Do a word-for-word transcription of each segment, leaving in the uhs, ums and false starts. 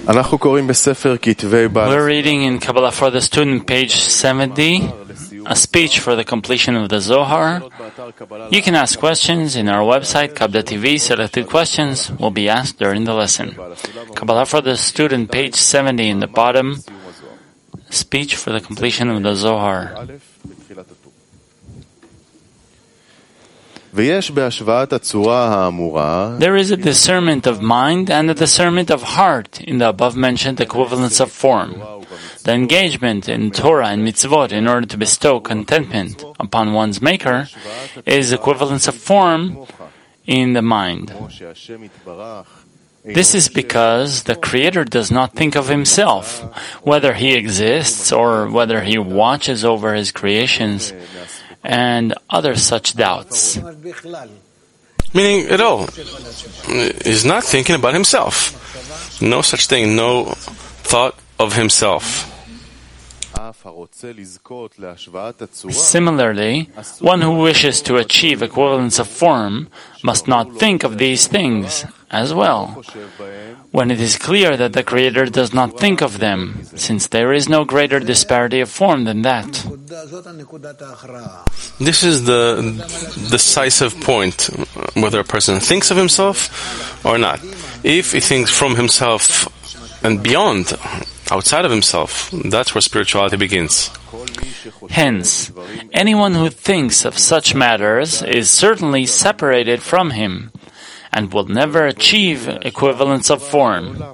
We're reading in Kabbalah for the Student, page seventy, a speech for the completion of the Zohar. You can ask questions in our website, Kab dot T V. Selected questions will be asked during the lesson. Kabbalah for the Student, page seventy, in the bottom, speech for the completion of the Zohar. There is a discernment of mind and a discernment of heart in the above-mentioned equivalence of form. The engagement in Torah and mitzvot in order to bestow contentment upon one's maker is equivalence of form in the mind. This is because the Creator does not think of himself, whether he exists or whether he watches over his creations, and other such doubts. Meaning at all. He's not thinking about himself. No such thing, no thought of himself. Similarly, one who wishes to achieve equivalence of form must not think of these things as well, when it is clear that the Creator does not think of them, since there is no greater disparity of form than that. This is the decisive point, whether a person thinks of himself or not. If he thinks from himself and beyond, outside of himself, that's where spirituality begins. Hence, anyone who thinks of such matters is certainly separated from him, and will never achieve equivalence of form.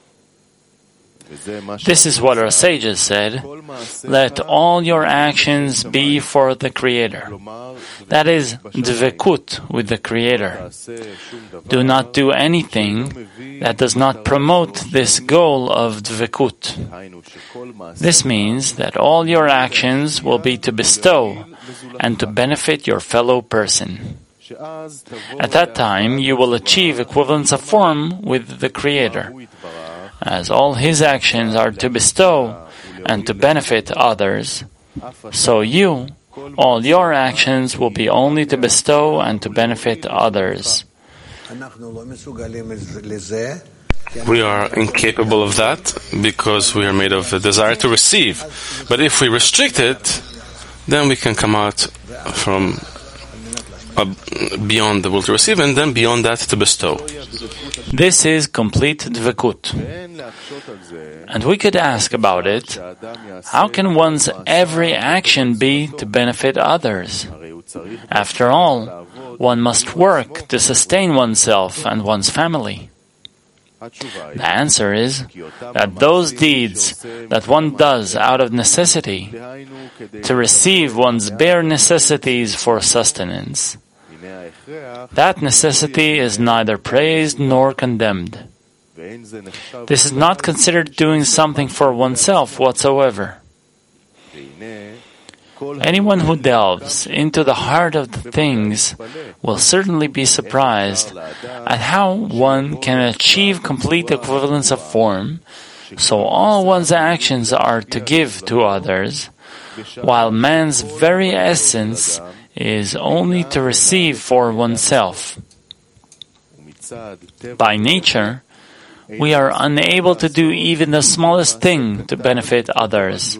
This is what our sages said: let all your actions be for the Creator. That is, dvekut with the Creator. Do not do anything that does not promote this goal of dvekut. This means that all your actions will be to bestow and to benefit your fellow person. At that time, you will achieve equivalence of form with the Creator, as all His actions are to bestow and to benefit others. So you, all your actions will be only to bestow and to benefit others. We are incapable of that because we are made of the desire to receive. But if we restrict it, then we can come out from Uh, beyond the will to receive, and then beyond that to bestow. This is complete dvekut. And we could ask about it: how can one's every action be to benefit others? After all, one must work to sustain oneself and one's family. The answer is that those deeds that one does out of necessity, to receive one's bare necessities for sustenance, that necessity is neither praised nor condemned. This is not considered doing something for oneself whatsoever. Anyone who delves into the heart of the things will certainly be surprised at how one can achieve complete equivalence of form, so all one's actions are to give to others, while man's very essence is only to receive for oneself. By nature, we are unable to do even the smallest thing to benefit others.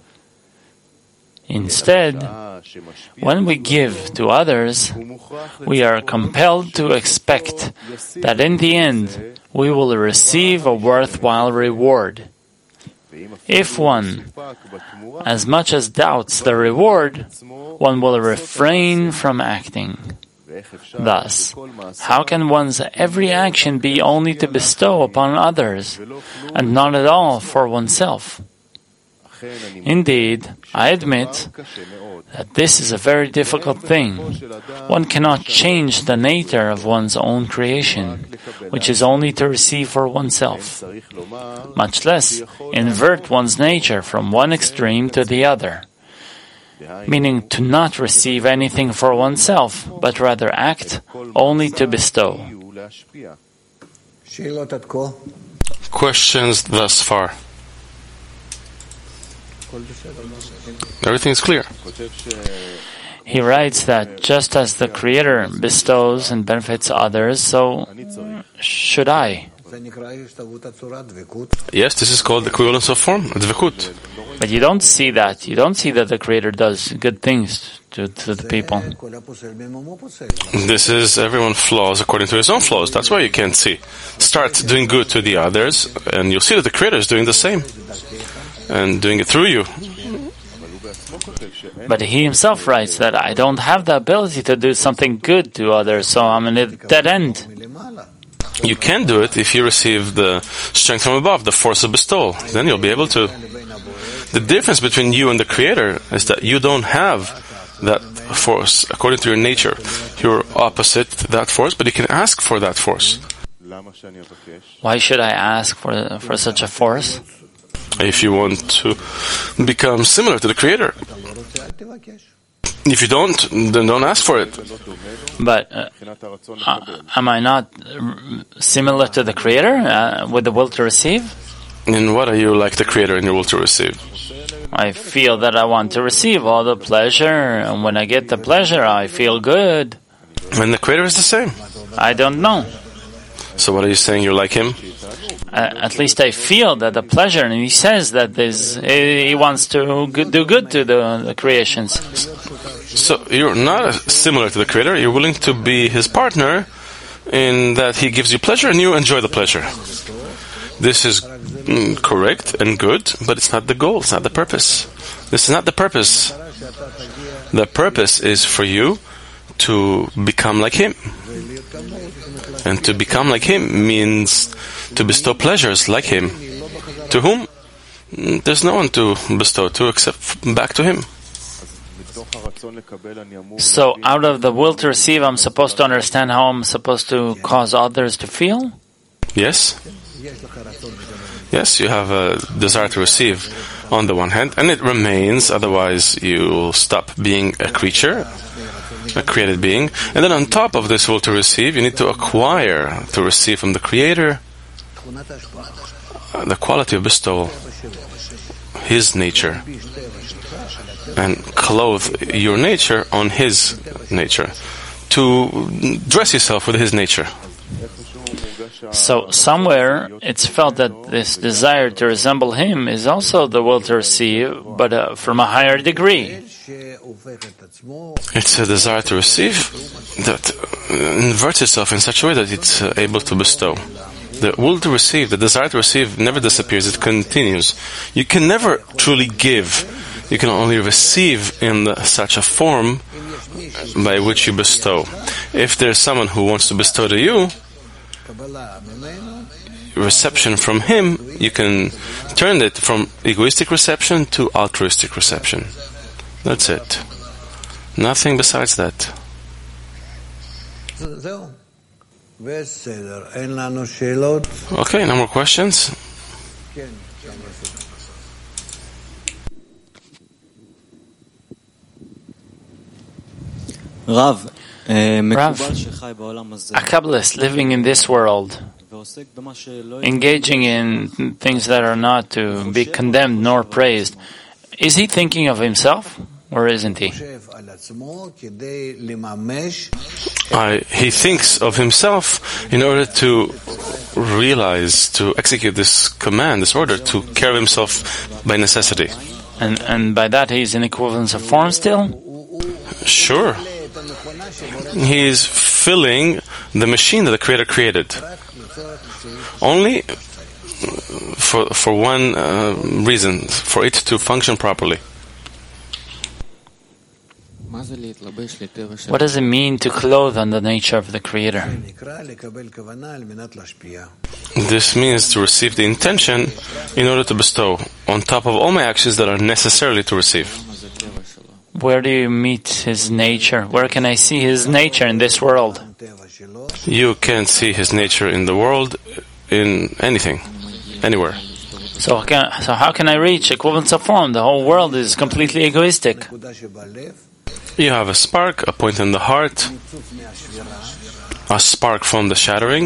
Instead, when we give to others, we are compelled to expect that in the end we will receive a worthwhile reward. If one as much as doubts the reward, one will refrain from acting. Thus, how can one's every action be only to bestow upon others, and not at all for oneself? Indeed, I admit that this is a very difficult thing. One cannot change the nature of one's own creation, which is only to receive for oneself, much less invert one's nature from one extreme to the other, meaning to not receive anything for oneself, but rather act only to bestow. Questions thus far? Everything is clear. He writes that just as the Creator bestows and benefits others, so should I Yes, this is called equivalence of form, dvekut. But you don't see that. You don't see that the Creator does good things to, to the people. This is everyone flaws according to his own flaws. That's why you can't see. Start doing good to the others, and you'll see that the Creator is doing the same and doing it through you. But he himself writes that I don't have the ability to do something good to others, so I'm in a dead end. You can do it if you receive the strength from above, the force of bestowal. Then you'll be able to. The difference between you and the Creator is that you don't have that force according to your nature. You're opposite that force, but you can ask for that force. Why should I ask for for such a force? If you want to become similar to the Creator. If you don't, then don't ask for it. But uh, uh, am I not similar to the Creator uh, with the will to receive? In what are you like the Creator in your will to receive? I feel that I want to receive all the pleasure, and when I get the pleasure, I feel good. And the Creator is the same. I don't know. So what are you saying? You're like Him? Uh, at least I feel that the pleasure, and He says that this, He wants to do good to the, the creations. So you're not similar to the Creator. You're willing to be His partner in that He gives you pleasure and you enjoy the pleasure. This is mm, correct and good, but it's not the goal. It's not the purpose. This is not the purpose. The purpose is for you to become like Him. And to become like Him means to bestow pleasures like Him. To whom? There's no one to bestow to except back to Him. So out of the will to receive, I'm supposed to understand how I'm supposed to cause others to feel? Yes. Yes, you have a desire to receive on the one hand, and it remains, otherwise you'll stop being a creature, a created being. And then on top of this will to receive, you need to acquire, to receive from the Creator, the quality of bestowal, His nature, and clothe your nature on His nature, to dress yourself with His nature. So somewhere it's felt that this desire to resemble Him is also the will to receive, but uh, from a higher degree. It's a desire to receive that inverts itself in such a way that it's uh, able to bestow. The will to receive, the desire to receive never disappears, it continues. You can never truly give. You can only receive in the, such a form by which you bestow. If there's someone who wants to bestow to you, reception from him, you can turn it from egoistic reception to altruistic reception. That's it. Nothing besides that. Okay, no more questions? Rav, a Kabbalist living in this world, engaging in things that are not to be condemned nor praised, is he thinking of himself or isn't he? I, he thinks of himself in order to realize, to execute this command, this order, to care of himself by necessity. And, and by that he's in equivalence of form still? Sure. He's filling the machine that the Creator created. Only for for one uh, reason, for it to function properly. What does it mean to clothe on the nature of the Creator? This means to receive the intention in order to bestow, on top of all my actions that are necessarily to receive. Where do you meet His nature? Where can I see His nature in this world? You can't see His nature in the world, in anything, anywhere. So how can, so how can I reach equivalence of form? The whole world is completely egoistic. You have a spark, a point in the heart, a spark from the shattering,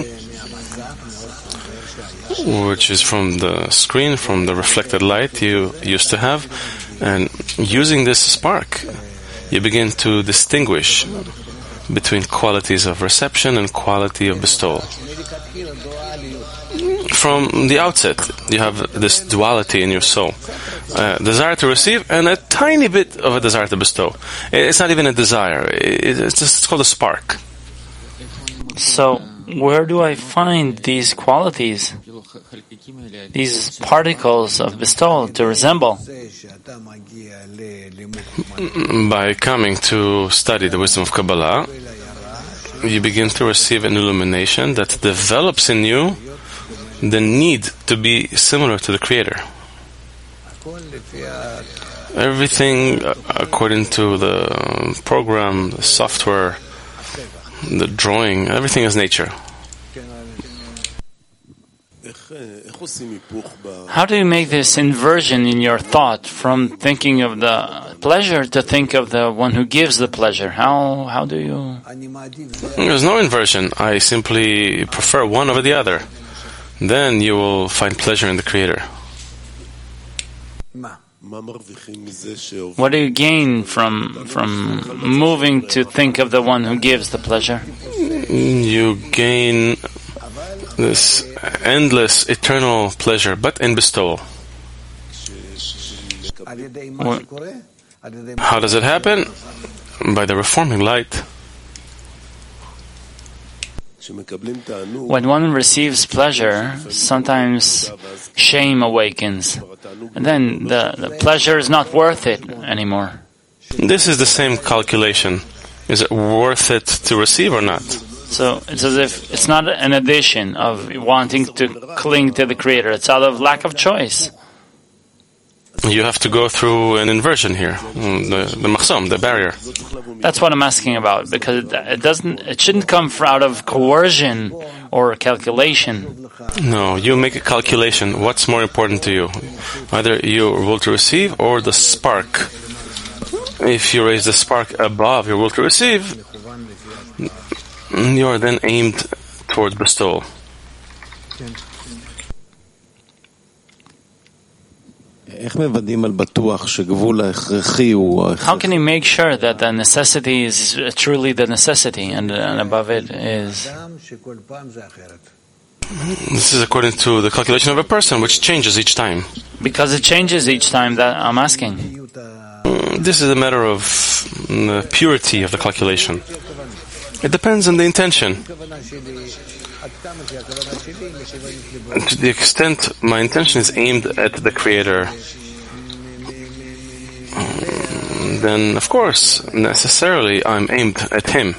which is from the screen, from the reflected light you used to have. And using this spark, you begin to distinguish between qualities of reception and quality of bestowal. from the outset. You have this duality in your soul. Uh, desire to receive and a tiny bit of a desire to bestow. It's not even a desire. It's just it's called a spark. So, where do I find these qualities, these particles of bestowal to resemble? By coming to study the wisdom of Kabbalah, you begin to receive an illumination that develops in you the need to be similar to the Creator. Everything according to the program, the software, the drawing, everything is nature. How do you make this inversion in your thought from thinking of the pleasure to think of the one who gives the pleasure? How how do you... There's no inversion. I simply prefer one over the other. Then you will find pleasure in the Creator. What do you gain from from moving to think of the one who gives the pleasure? You gain this endless, eternal pleasure, but in bestowal. How does it happen? By the reforming light. When one receives pleasure, sometimes shame awakens, and then the, the pleasure is not worth it anymore. This is the same calculation. Is it worth it to receive or not? So it's as if it's not an addition of wanting to cling to the Creator. It's out of lack of choice. You have to go through an inversion here, the, the machzom, the barrier. That's what I'm asking about, because it, it doesn't, it shouldn't come out of coercion or calculation. No, you make a calculation. What's more important to you? Either your will to receive or the spark. If you raise the spark above your will to receive, you are then aimed towards bestowal. How can you make sure that the necessity is truly the necessity and, and above it is... This is according to the calculation of a person, which changes each time. Because it changes each time, that I'm asking. This is a matter of the purity of the calculation. It depends on the intention. To the extent my intention is aimed at the Creator, then of course, necessarily I'm aimed at Him.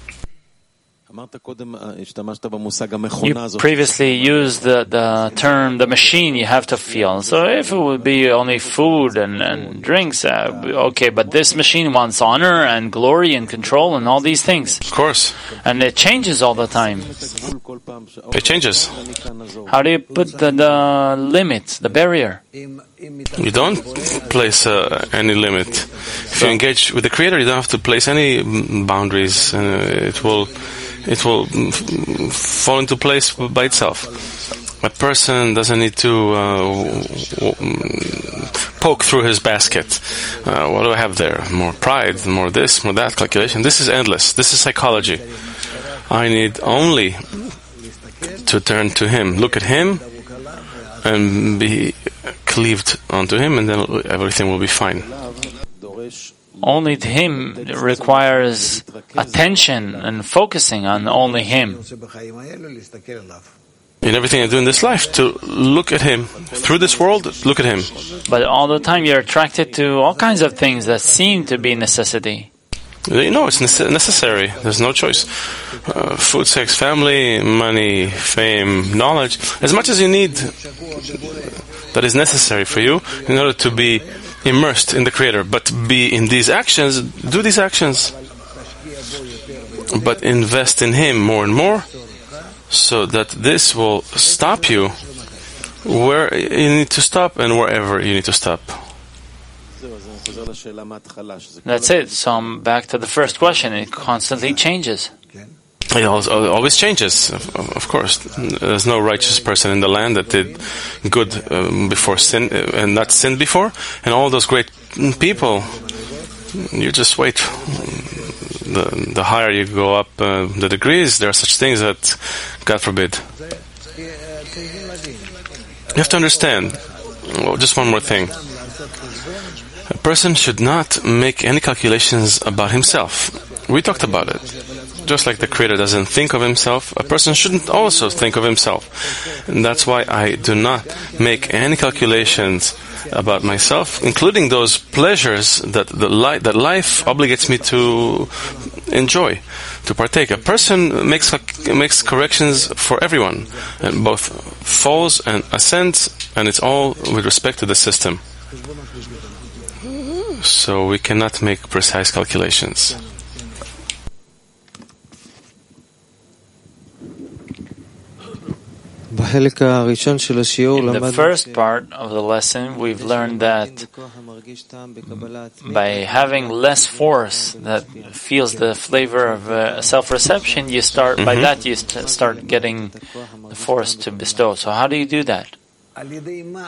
You previously used the, the term, the machine you have to feel. So if it would be only food and, and drinks, uh, okay, but this machine wants honor and glory and control and all these things. Of course. And it changes all the time. It changes. How do you put the, the limit, the barrier? You don't place uh, any limit. If you engage with the Creator, you don't have to place any boundaries. Uh, it will... It will fall into place by itself. A person doesn't need to uh, poke through his basket. Uh, what do I have there? More pride, more this, more that, calculation. This is endless. This is psychology. I need only to turn to Him, look at Him, and be cleaved onto Him, and then everything will be fine. Only to Him requires attention and focusing on only Him. In everything I do in this life, to look at Him. Through this world, look at Him. But all the time you're attracted to all kinds of things that seem to be necessity. You know, it's necessary. There's no choice. Uh, food, sex, family, money, fame, knowledge. As much as you need that is necessary for you in order to be immersed in the Creator, but be in these actions, do these actions, but invest in Him more and more, so that this will stop you where you need to stop and wherever you need to stop. That's it. So I'm back to the first question. It constantly changes. It always changes, of course. There's no righteous person in the land that did good um, before sin and not sinned before. And all those great people, you just wait. The, the higher you go up uh, the degrees, there are such things that, God forbid. You have to understand, oh, just one more thing. A person should not make any calculations about himself. We talked about it. Just like the Creator doesn't think of himself, a person shouldn't also think of himself. And that's why I do not make any calculations about myself, including those pleasures that the li- that life obligates me to enjoy, to partake. A person makes makes corrections for everyone, and both falls and ascends, and it's all with respect to the system. So we cannot make precise calculations. In the first part of the lesson, we've learned that by having less force that feels the flavor of uh, self-reception, you start mm-hmm. by that you st- start getting the force to bestow. So how do you do that? How do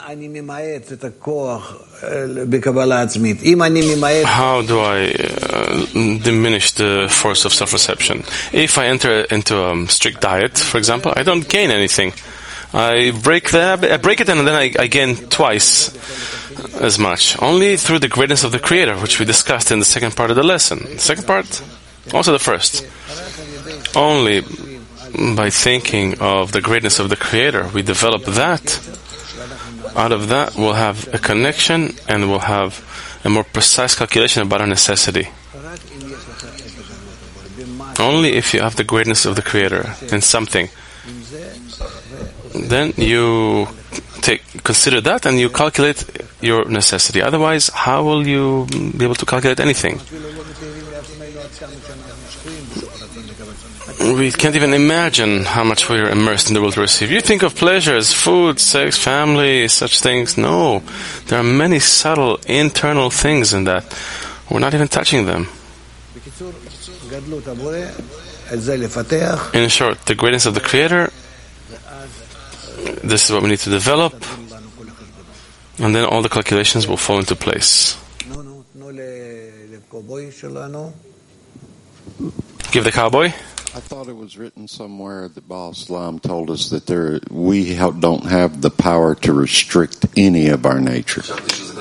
I uh, diminish the force of self-reception? If I enter into a strict diet, for example, I don't gain anything. I break the habit, I break it and then I, I gain twice as much. Only through the greatness of the Creator, which we discussed in the second part of the lesson. The second part, also the first. Only by thinking of the greatness of the Creator, we develop that. Out of that, we'll have a connection and we'll have a more precise calculation about our necessity. Only if you have the greatness of the Creator in something, then you take consider that and you calculate your necessity. Otherwise, how will you be able to calculate anything? We can't even imagine how much we are immersed in the world to receive. You think of pleasures, food, sex, family, such things. No, there are many subtle internal things in that. We're not even touching them. In short, the greatness of the Creator, this is what we need to develop, and then all the calculations will fall into place. Give the cowboy. I thought it was written somewhere that Baal Salam told us that there we don't have the power to restrict any of our nature. Of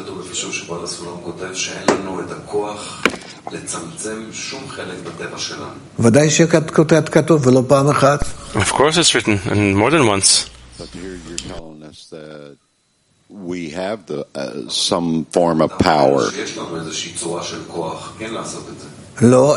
course it's written, and more than once. But here you're telling us that we have the uh, some form of power. No,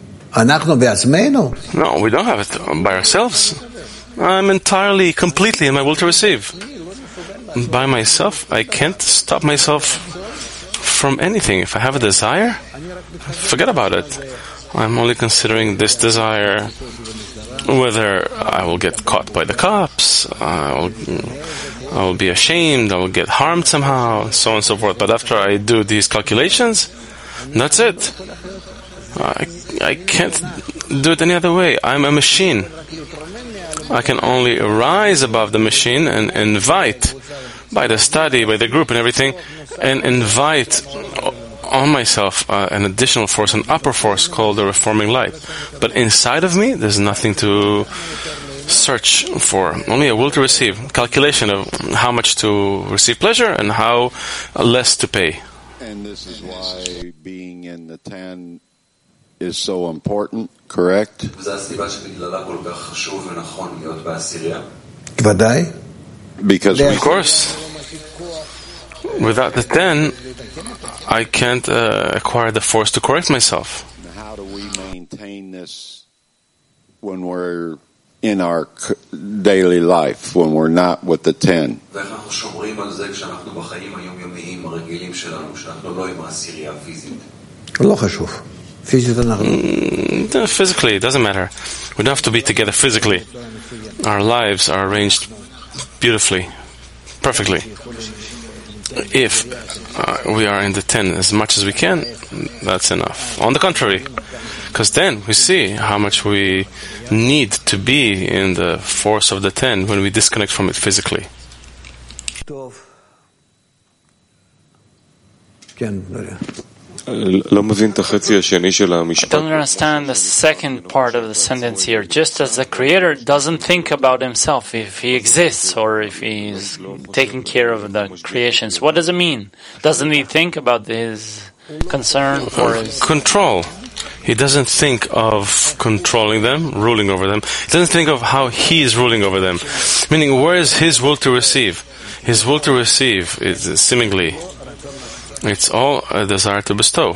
we don't have it by ourselves. I'm entirely, completely in my will to receive. By myself, I can't stop myself from anything. If I have a desire, forget about it. I'm only considering this desire, whether I will get caught by the cops, I will, I will be ashamed, I will get harmed somehow, so on and so forth. But after I do these calculations, that's it. I, I can't do it any other way. I'm a machine. I can only rise above the machine and invite, by the study, by the group and everything, and invite on myself uh, an additional force, an upper force called the reforming light. But inside of me, there's nothing to search for. Only a will to receive. Calculation of how much to receive pleasure and how less to pay. And this is why being in the ten is so important, correct? Because of course, without the ten, I can't uh, acquire the force to correct myself. How do we maintain this when we're in our daily life, when we're not with the ten? Mm, physically, it doesn't matter. We don't have to be together physically. Our lives are arranged beautifully, perfectly. If uh, we are in the ten as much as we can, that's enough. On the contrary, because then we see how much we need to be in the force of the ten when we disconnect from it physically. I don't understand the second part of the sentence here. Just as the Creator doesn't think about himself, if he exists or if he's taking care of the creations, what does it mean? Doesn't he think about his concern for his control? He doesn't think of controlling them, ruling over them. He doesn't think of how he is ruling over them. Meaning, where is his will to receive? His will to receive is seemingly, it's all a desire to bestow.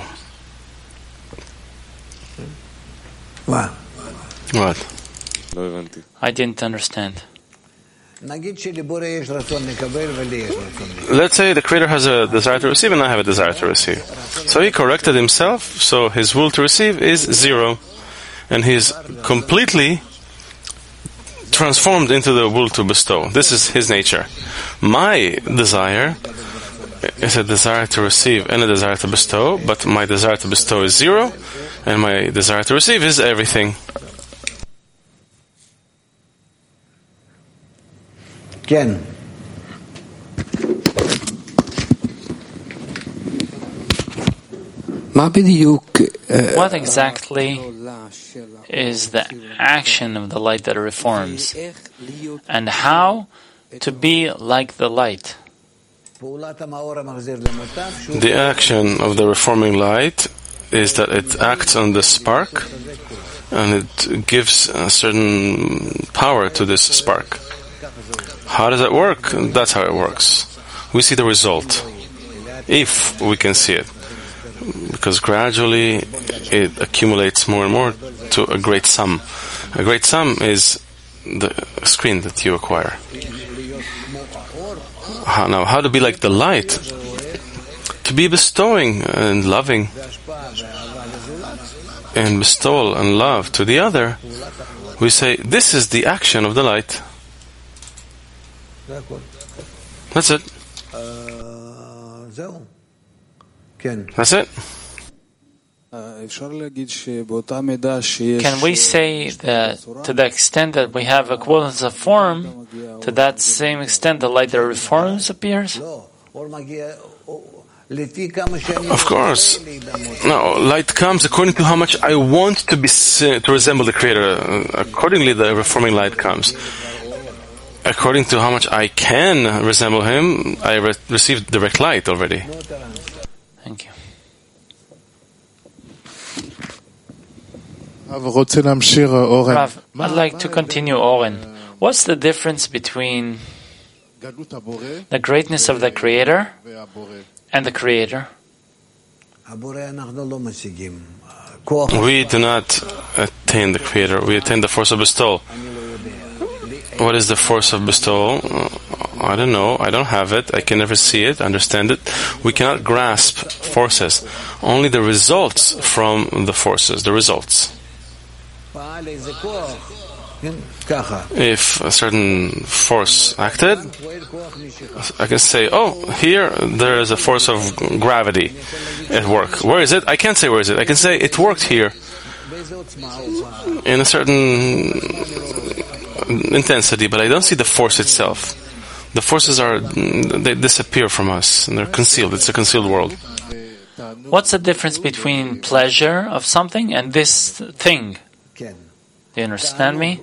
What? What? I didn't understand. Let's say the Creator has a desire to receive and I have a desire to receive. So he corrected himself, so his will to receive is zero. And he's completely transformed into the will to bestow. This is his nature. My desire is a desire to receive and a desire to bestow, but my desire to bestow is zero, and my desire to receive is everything. Ken. What exactly is the action of the light that reforms, and how to be like the light? The action of the reforming light is that it acts on the spark and it gives a certain power to this spark. How does that work? That's how it works. We see the result, if we can see it, because gradually it accumulates more and more to a great sum. A great sum is the screen that you acquire. How, now, how to be like the light? To be bestowing and loving, and bestowal and love to the other. We say, this is the action of the light. That's it. That's it. Can we say that to the extent that we have equivalence of form, to that same extent the light that reforms appears? Of course. No, light comes according to how much I want to be to resemble the Creator. Accordingly, the reforming light comes. According to how much I can resemble Him, I re- received direct light already. Thank you. Rav, I'd like to continue, Oren. What's the difference between the greatness of the Creator and the Creator? We do not attain the Creator. We attain the force of bestowal. What is the force of bestowal? I don't know. I don't have it. I can never see it, understand it. We cannot grasp forces. Only the results from the forces, the results. If a certain force acted, I can say, oh, here there is a force of gravity at work. Where is it? I can't say where is it. I can say it worked here in a certain intensity, but I don't see the force itself. The forces are, they disappear from us, and they're concealed. It's a concealed world. What's the difference between pleasure of something and this thing? Do you understand me?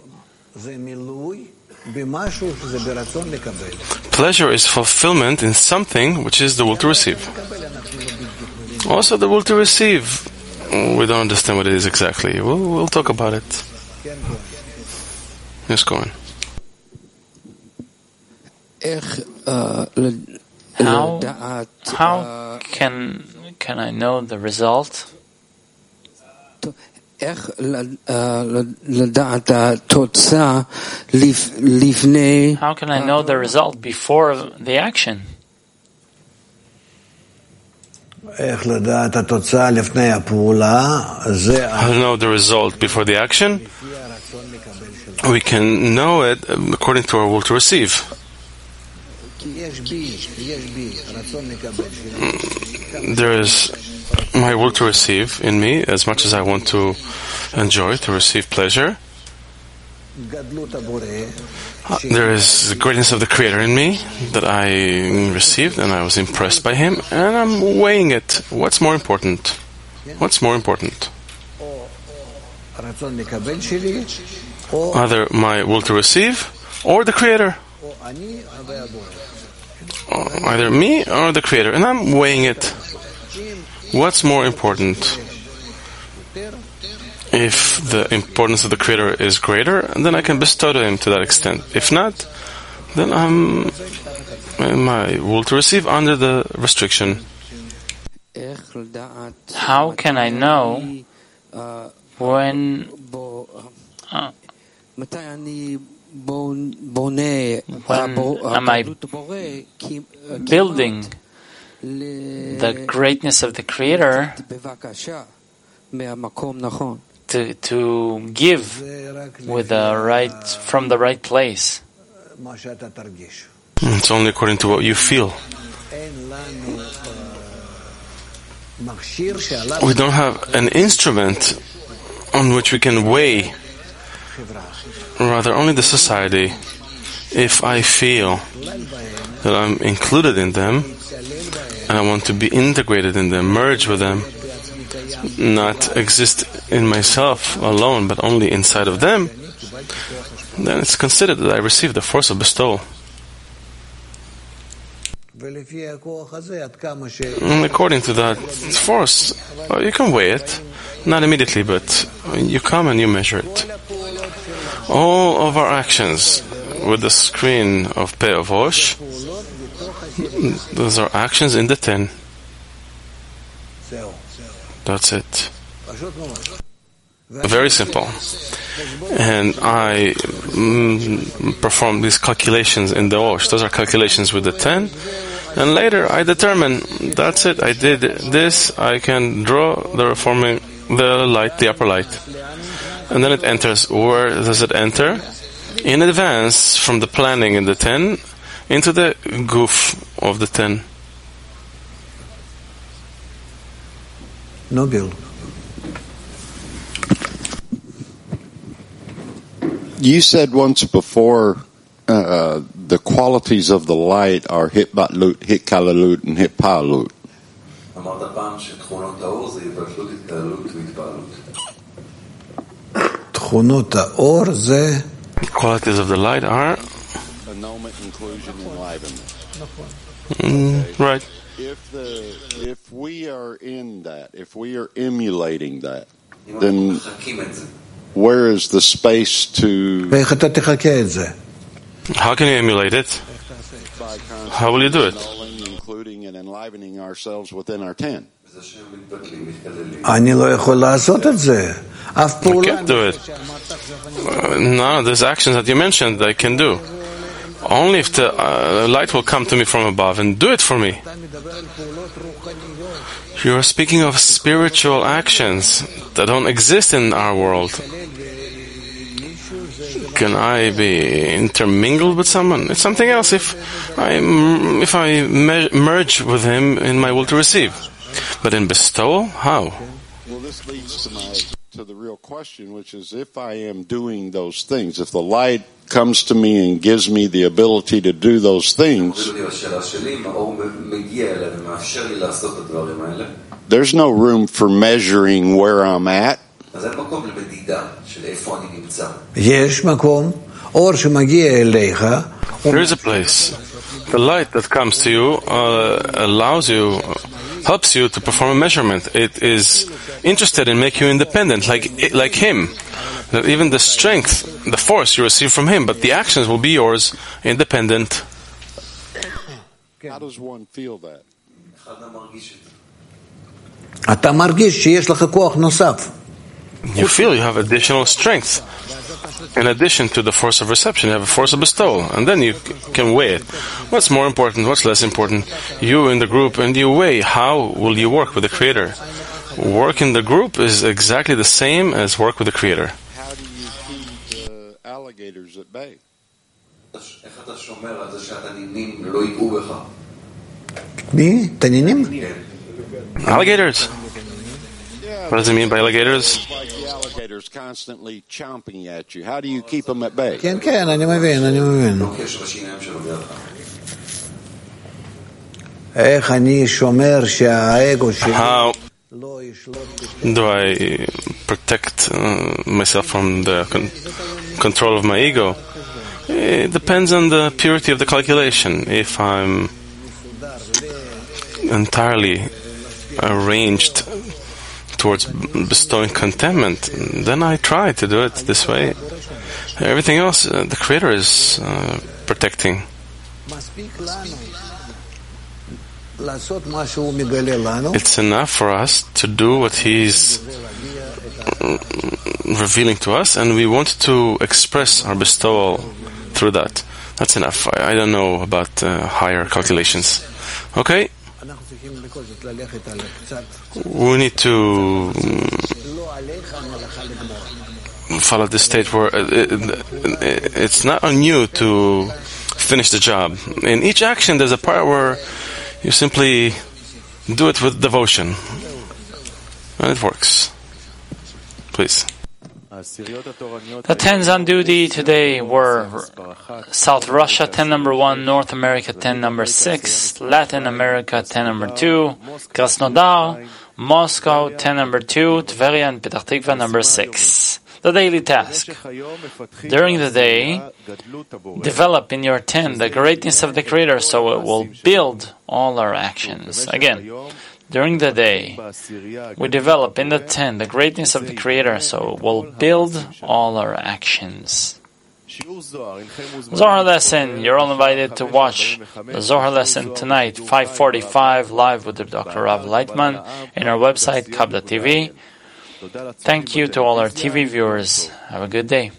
Pleasure is fulfillment in something which is the will to receive. Also, the will to receive, we don't understand what it is exactly. We'll, we'll talk about it. Yes, go on. How, how can can I know the result? How can I know the result before the action? How to know the result before the action? We can know it according to our will to receive. There is my will to receive in me as much as I want to enjoy, to receive pleasure. There is the greatness of the Creator in me that I received, and I was impressed by Him, and I'm weighing it. What's more important? What's more important? Either my will to receive or the Creator. Either me or the Creator, and I'm weighing it. What's more important? If the importance of the Creator is greater, then I can bestow to Him to that extent. If not, then I'm my will to receive under the restriction. How can I know when uh, when am I building the greatness of the Creator to to give with the right from the right place? It's only according to what you feel. We don't have an instrument on which we can weigh, rather only the society. If I feel that I'm included in them and I want to be integrated in them, merge with them, not exist in myself alone but only inside of them, then it's considered that I receive the force of bestowal. And according to that force, well, you can weigh it, not immediately, but you come and you measure it. All of our actions with the screen of Peh of Osh, those are actions in the ten. That's it. Very simple. And I mm, perform these calculations in the Osh. Those are calculations with the ten. And later I determine, that's it, I did this, I can draw the reforming, the light, the upper light. And then it enters. Where does it enter? In advance from the planning in the ten into the goof of the ten. No bill. You said once before uh, the qualities of the light are hitbatlut, hitkalalut, and hitpalut. Qualities of the light are annulment, inclusion, enlivenment. Mm, right. If the if we are in that, if we are emulating that, then where is the space to? How can you emulate it? How will you do it? Including and enlivening ourselves within our ten. I can't do it. Uh, none of these actions that you mentioned I can do. Only if the uh, light will come to me from above and do it for me. You are speaking of spiritual actions that don't exist in our world. Can I be intermingled with someone? It's something else if I, if I me- merge with him in my will to receive. But in bestowal, how? Well, this leads to, my, to the real question, which is if I am doing those things, if the light comes to me and gives me the ability to do those things, there's no room for measuring where I'm at. There is a place. The light that comes to you uh, allows you, helps you to perform a measurement. It is interested in making you independent, like like him. That even the strength, the force you receive from him, but the actions will be yours, independent. How does one feel that? You feel you have additional strength. In addition to the force of reception, you have a force of bestowal, and then you can weigh it. What's more important, what's less important? You in the group, and you weigh how will you work with the Creator. Work in the group is exactly the same as work with the Creator. How do you keep the alligators at bay? Alligators. Yeah, What does it mean by alligators? Like the alligators constantly chomping at you. How do you keep them at bay? כן, כן, אני מבין, אני מבין. איך אני שומר שהאגו שלי How לא ישלוט do I protect uh, myself from the con- control of my ego? It depends on the purity of the calculation. If I'm entirely arranged towards bestowing contentment, then I try to do it this way. Everything else, uh, the Creator is uh, protecting. מספיק לנו לעשות מה שהוא מגלה לנו. It's enough for us to do what He's revealing to us, and we want to express our bestowal through that. That's enough. I, I don't know about uh, higher calculations. Okay? אנחנו צריכים בכל זאת ללכת על קצת We need to לא עליך המלאכה לגמור. follow this state where uh, it, it, it's not on you to finish the job. In each action, there's a part where you simply do it with devotion. And it works. Please. The tens on duty today were South Russia, ten number one, North America, ten number six, Latin America, ten number two, Krasnodar, Moscow, ten number two, Tveria and Petach Tikva, number six. The daily task. During the day, develop in your ten the greatness of the Creator so it will build all our actions. Again, during the day, we develop in the ten the greatness of the Creator so it will build all our actions. Zohar lesson. You're all invited to watch the Zohar lesson tonight, five forty-five, live with Doctor Rav Leitman in our website, Kab dot T V. Thank you to all our T V viewers. Have a good day.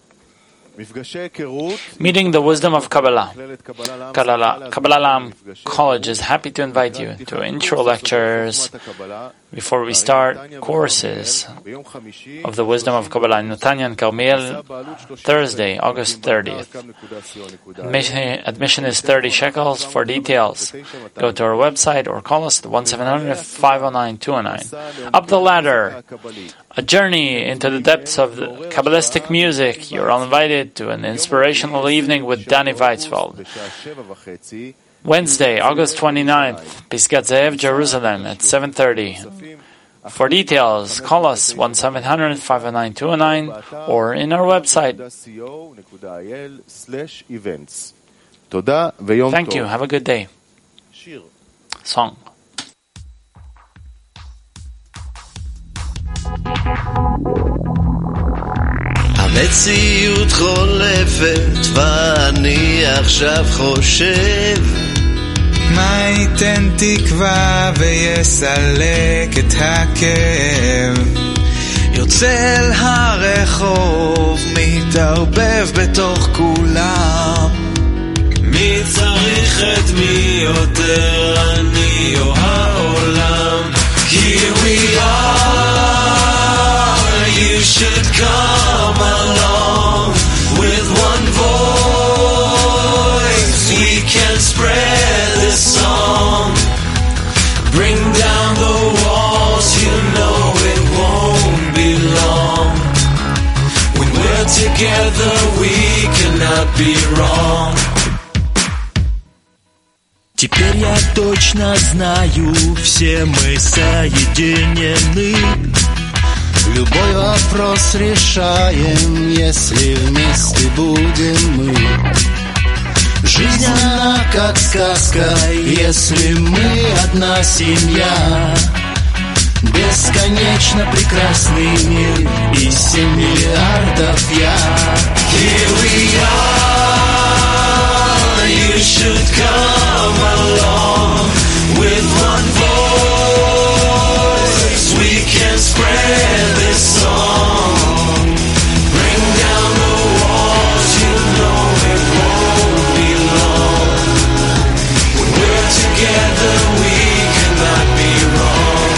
Meeting the Wisdom of Kabbalah. Kabbalah, Kabbalah College is happy to invite you to intro lectures before we start courses of the Wisdom of Kabbalah in Netanya and Carmel, Thursday, August thirtieth. Admission, admission is thirty shekels. For details, go to our website or call us at one seven hundred, five oh nine, two oh nine. Up the ladder, a journey into the depths of the Kabbalistic music. You're all invited to an inspirational evening with Danny Weizfeld. Wednesday, August twenty-ninth, Pisgat Ze'ev, Jerusalem at seven thirty. For details, call us one seven hundred, five oh nine, two oh nine or in our website. Thank you. Have a good day. Song. המציאות חולפת ואני עכשיו חושב מה ייתן תקווה ויסלק את הכאב יוצא אל הרחוב מתערבב בתוך כולם מי צריך את מי יותר אני או העולם Here we are You should come along with one voice we can spread this song bring down the walls you know it won't be long when we're together we cannot be wrong Теперь я точно знаю все мы соединены Любой вопрос решаем, если вместе будем мы. Жизнь она как сказка, если мы одна семья. Бесконечно прекрасный мир и семь миллиардов я. Here we are, you should come along with one voice. We can spread this song. Bring down the walls, you know it won't be long. When we're together, we cannot be wrong.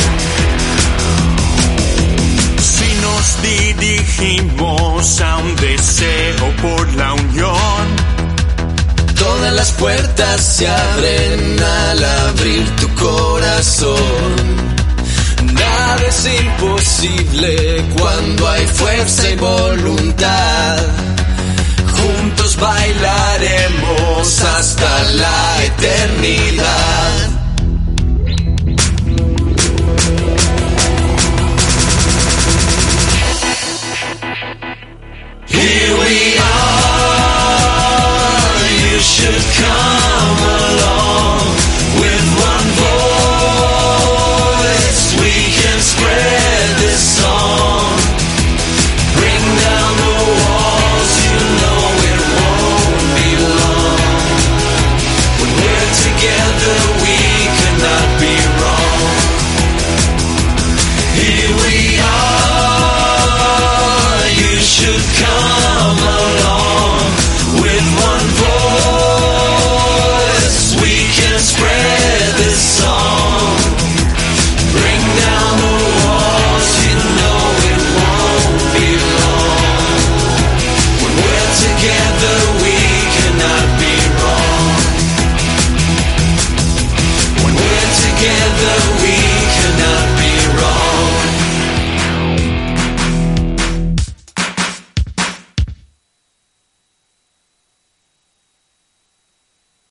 Si nos dirigimos a un deseo por la unión, todas las puertas se abren al abrir tu corazón. Nada es imposible. posible cuando hay fuerza y voluntad. Juntos bailaremos hasta la eternidad.